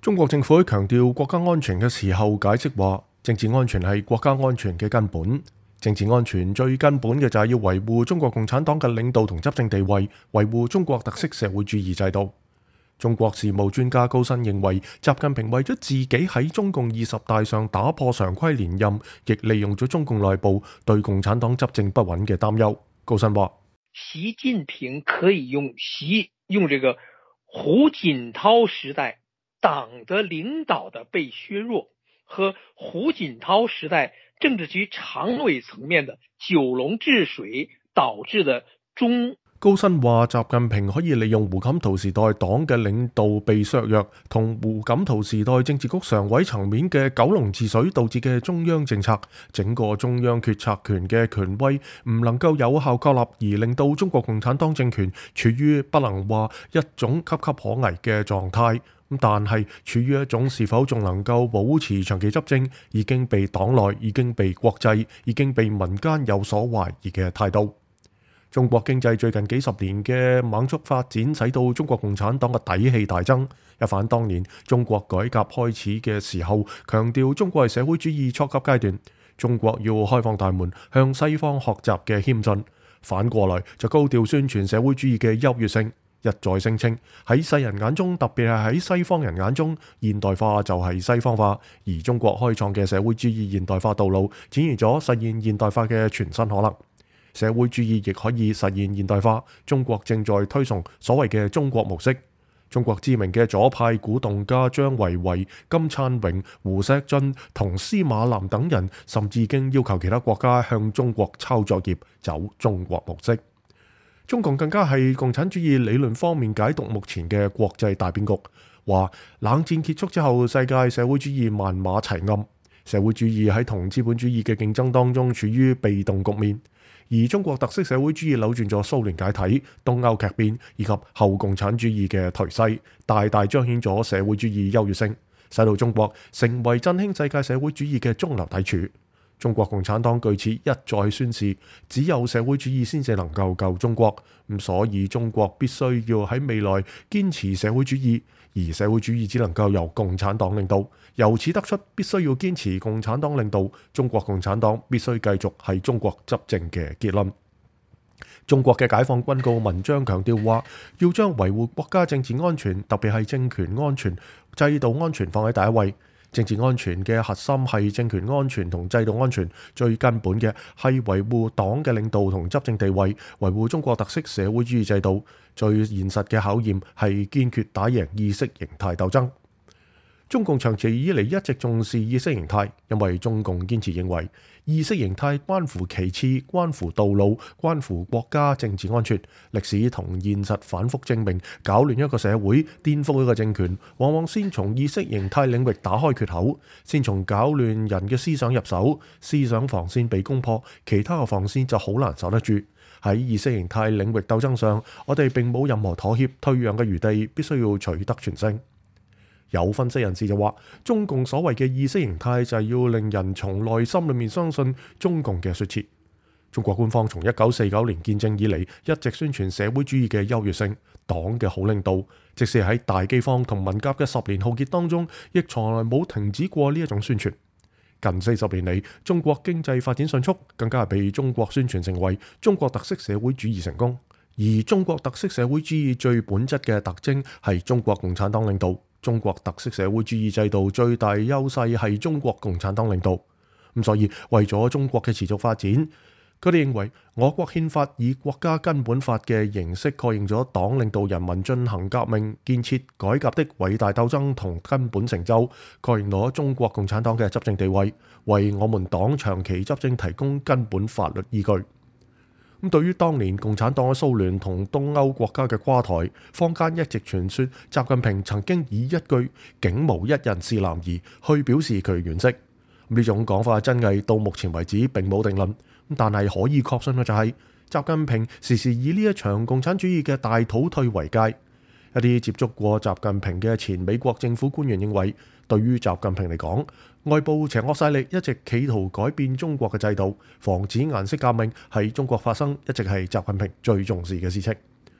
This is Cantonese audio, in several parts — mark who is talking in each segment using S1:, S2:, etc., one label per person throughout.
S1: 中國政府喺強調國家安全嘅時候解釋話，政治安全係國家安全嘅根本。政治安全最根本嘅就係要維護中國共產黨嘅領導同執政地位，維護中國特色社會主義制度。中國事務專家高新認為，習近平為咗自己喺中共20大上打破常規連任，亦利用咗中共內部對共產黨執政不穩嘅擔憂。高新話：
S2: 習近平可以用這個胡錦濤時代黨的領導的被削弱和胡錦濤時代政治局常委層面的九龍治水導致的
S1: 高新話，習近平可以利用胡錦濤時代黨嘅領導被削弱，同胡錦濤時代政治局常委層面嘅九龍治水導致嘅中央政策，整個中央決策權嘅權威唔能夠有效確立，而令到中國共產黨政權處於不能話一種岌岌可危嘅狀態，但係處於一種是否仲能夠保持長期執政，已經被黨內、已經被國際、已經被民間有所懷疑嘅態度。中國經濟最近幾十年嘅猛速發展，使到中國共產黨嘅底氣大增。一反當年中國改革開始嘅時候，強調中國係社會主義初級階段，中國要開放大門向西方學習嘅謙遜。反過來就高調宣傳社會主義嘅優越性，一再聲稱喺世人眼中，特別係喺西方人眼中，現代化就係西方化，而中國開創嘅社會主義現代化道路，展現咗實現現代化嘅全新可能。社會主義亦可以實現現代化，中國正在推崇所謂嘅中國模式。中國知名嘅左派鼓動家張維為、金燦榮、胡錫進同司馬南等人，甚至已經要求其他國家向中國抄作業，走中國模式。中共更加係共產主義理論方面解讀目前嘅國際大變局，話冷戰結束之後，世界社會主義萬馬齊喑，社會主義喺同資本主義嘅競爭當中處於被動局面。而中國特色社會主義扭轉咗蘇聯解體、東歐劇變以及後共產主義嘅頹勢，大大彰顯咗社會主義優越性，使到中國成為振興世界社會主義嘅中流砥柱。中國共產黨據此一再宣示，只有社會主義先至能夠救中國，所以中國必須要喺未來堅持社會主義，而社會主義只能夠由共產黨領導。由此得出必須要堅持共產黨領導，中國共產黨必須繼續係中國執政嘅結論。中國嘅解放軍告文章強調話，要將維護國家政治安全，特別係政權安全、制度安全放喺第一位。政治安全嘅核心係政權安全同制度安全，最根本嘅係維護黨嘅領導同執政地位，維護中國特色社會主義制度。最現實嘅考驗係堅決打贏意識形態鬥爭。中共長期以嚟一直重視意識形態，因為中共堅持認為意識形態關乎旗幟、關乎道路、關乎國家政治安全。歷史同現實反覆證明，搞亂一個社會、顛覆一個政權，往往先從意識形態領域打開缺口，先從搞亂人嘅思想入手，思想防線被攻破，其他嘅防線就好難守得住。喺意識形態領域鬥爭上，我哋並冇任何妥協退讓嘅餘地，必須要取得全勝。有分析人士就話，中共所謂嘅意識形態就係要令人從內心裏面相信中共嘅說辭。中國官方從1949年建政以嚟，一直宣傳社會主義嘅優越性、黨嘅好領導，即使喺大饑荒同文革嘅10年浩劫當中，亦從來冇停止過呢一種宣傳。近40年嚟，中國經濟發展迅速，更加係被中國宣傳成為中國特色社會主義成功。而中國特色社會主義最本質嘅特徵係中國共產黨領導。中國特色社會主義制度最大優勢係中國共產黨領導。所以為咗中國嘅持續發展，佢哋認為我國憲法以國家根本法嘅形式確認咗黨領導人民進行革命、建設、改革的偉大鬥爭同根本成就，確認咗中國共產黨嘅執政地位，為我們黨長期執政提供根本法律依據。對於當年共產黨喺蘇聯同東歐國家嘅垮台，坊間一直傳說習近平曾經以一句竟無一人是男兒去表示佢惋惜。呢種講法嘅真偽到目前為止並冇定論，但係可以確信嘅就係習近平時時以呢一場共產主義嘅大倒退為戒。一啲接觸過習近平嘅前美國政府官員認為，對於習近平嚟講，外部邪惡勢力一直企圖改變中國嘅制度，防止顏色革命喺中國發生，一直係習近平最重視嘅事情。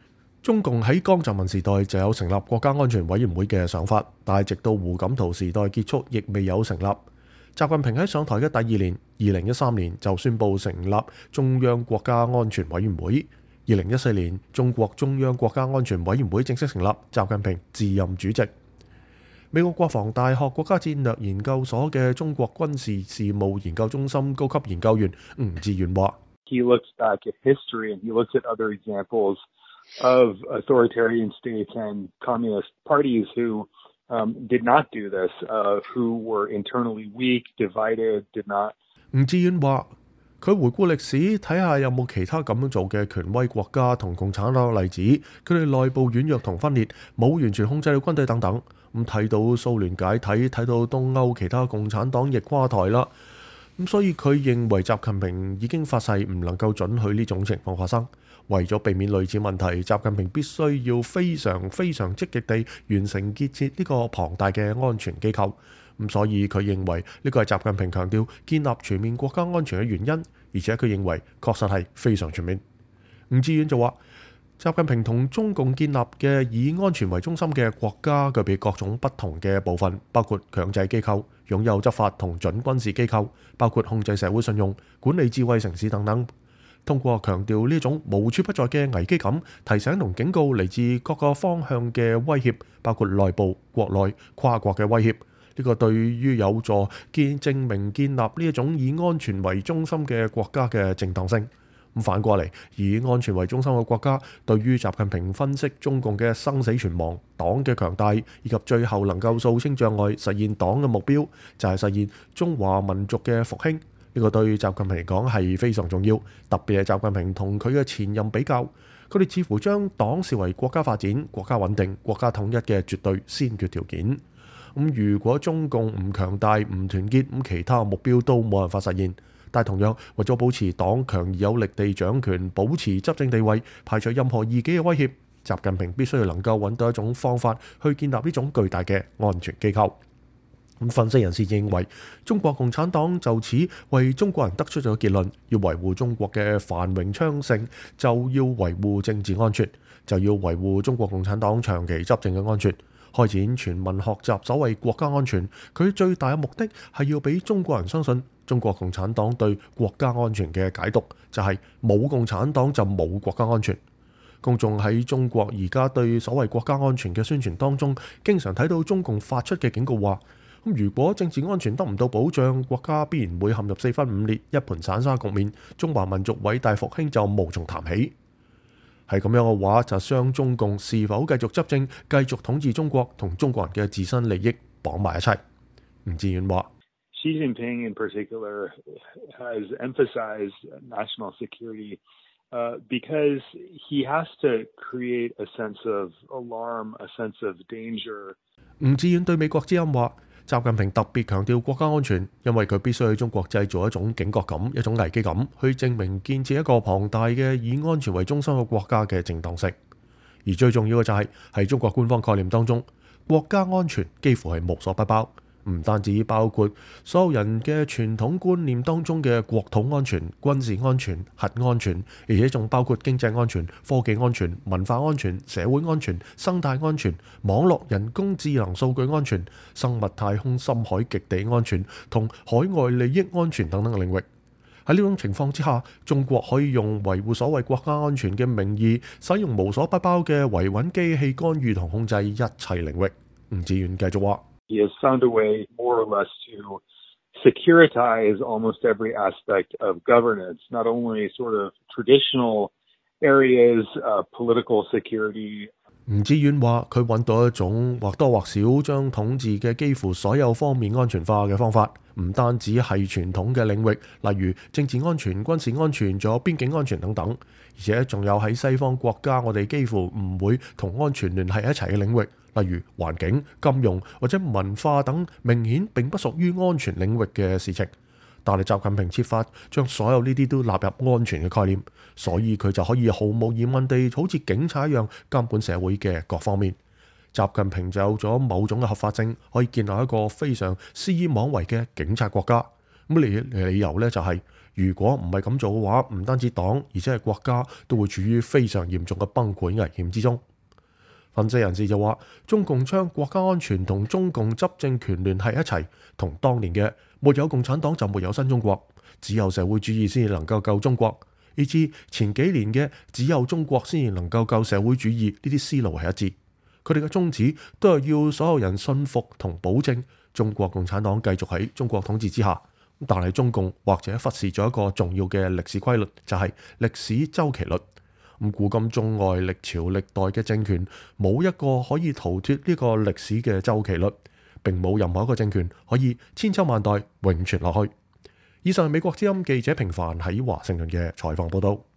S1: 中共喺江澤民時代就有成立國家安全委員會嘅想法，但係直到胡錦濤時代結束，亦未有成立。習近平喺上台嘅第二年，2013年就宣布成立中央國家安全委員會。2014年，中國中央國家安全委員會正式成立，習近平自任主席。美國國防大學國家戰略研究所嘅中國軍事事務研究中心高級研究員吳志遠話
S3: ：He looks back at history and he looks at other examples of authoritarian states and communist parties who did not do this, who were internally weak, divided, did not。
S1: 吳志遠話：佢回顧歷史，睇下有冇其他咁樣做嘅權威國家同共產黨例子，佢哋內部軟弱同分裂，冇完全控制到軍隊等等。咁睇到蘇聯解體，睇到東歐其他共產黨亦垮台啦。咁所以佢認為習近平已經發誓唔能夠准許呢種情況發生。為咗避免類似問題，習近平必須要非常積極地完成建設呢個龐大嘅安全機構。咁所以佢認為呢個係習近平強調建立全面國家安全嘅原因，而且佢認為確實係非常全面。吳志遠就話：習近平同中共建立嘅以安全為中心嘅國家具備各種不同嘅部分，包括強制機構、擁有執法同準軍事機構，包括控制社會信用、管理智慧城市等等。通過強調呢種無處不在嘅危機感，提醒同警告嚟自各個方向嘅威脅，包括內部、國內、跨國嘅威脅。呢個對於有助證明建立呢一種以安全為中心嘅國家嘅正當性。咁反過嚟，以安全為中心嘅國家，對於習近平分析中共嘅生死存亡、黨嘅強大，以及最後能夠掃清障礙、實現黨嘅目標，就係實現中華民族嘅復興。呢個對習近平嚟講係非常重要，特別係習近平同佢嘅前任比較，佢哋似乎將黨視為國家發展、國家穩定、國家統一嘅絕對先決條件。如果中共唔強大、唔團結，其他目標都冇辦法實現。但係同樣為咗保持黨強而有力地掌權、保持執政地位、排除任何異己嘅威脅，習近平必須要能夠揾到一種方法去建立呢種巨大嘅安全機構。分析人士認為，中國共產黨就此為中國人得出咗結論：要維護中國嘅繁榮昌盛，就要維護政治安全，就要維護中國共產黨長期執政嘅安全。開展全民學習所謂國家安全，佢最大嘅目的係要俾中國人相信，中國共產黨對國家安全嘅解讀就係冇共產黨就冇國家安全。公眾喺中國而家對所謂國家安全嘅宣傳當中，經常睇到中共發出嘅警告話：如果政治安全得唔到保障，國家必然會陷入四分五裂、一盤散沙局面，中華民族偉大復興就無從談起。係咁樣嘅話，就將中共是否繼續執政、繼續統治中國同中國人嘅自身利益綁埋一齊。吳志遠話
S3: ：Xi Jinping in particular has emphasized national security, because he has to create a sense of alarm, a sense of danger.
S1: 吳志遠對美國之音話：習近平特別強調國家安全，因為佢必須喺中國製造一種警覺感、一種危機感，去證明建設一個龐大嘅以安全為中心嘅國家嘅正當性。而最重要嘅就係喺中國官方概念當中，國家安全幾乎係無所不包，唔單止包括所有人嘅傳統觀念當中嘅國土安全、軍事安全、核安全，而且仲包括經濟安全、科技安全、文化安全、社會安全、生態安全、網絡人工智能數據安全、生物太空深海極地安全同海外利益安全等等嘅領域。喺呢種情況之下，中國可以用維護所謂國家安全嘅名義，使用無所不包嘅維穩機器干預同控制一切領域。吳志遠繼續話
S3: ：He has found a way more or less to securitize almost every aspect of governance, not only sort of traditional areas of political security.
S1: 吳志遠話：佢揾到一種或多或少將統治嘅幾乎所有方面安全化嘅方法，唔單止係傳統嘅領域，例如政治安全、軍事安全，仲有邊境安全等等，而且仲有喺西方國家我哋幾乎唔會同安全聯繫一齊嘅領域，例如環境、金融或者文化等明顯並不屬於安全領域嘅事情。但係習近平設法將所有呢啲都納入安全嘅概念，所以佢就可以毫無疑問地好似警察一樣監管社會嘅各方面。習近平就有咗某種嘅合法性，可以建立一個非常肆意妄為嘅警察國家。 咁理由咧就係，如果唔係咁做嘅話，唔單止黨，而且係國家都會處於非常嚴重嘅崩潰危險之中。分析人士就話，中共將國家安全同中共執政權聯繫一齊，同當年嘅沒有共產黨就沒有新中國，只有社會主義先至能夠救中國，以至前幾年嘅只有中國先至能夠救社會主義，呢啲思路係一致。佢哋嘅宗旨都係要所有人信服同保證中國共產黨繼續喺中國統治之下。但係中共或者忽視咗一個重要嘅歷史規律，就係歷史周期率。古今中外歷朝歷代嘅政權，冇一個可以逃脫呢個歷史嘅周期率，並冇任何一個政權可以千秋萬代永存落去。以上係美國之音記者平凡喺華盛頓嘅採訪報道。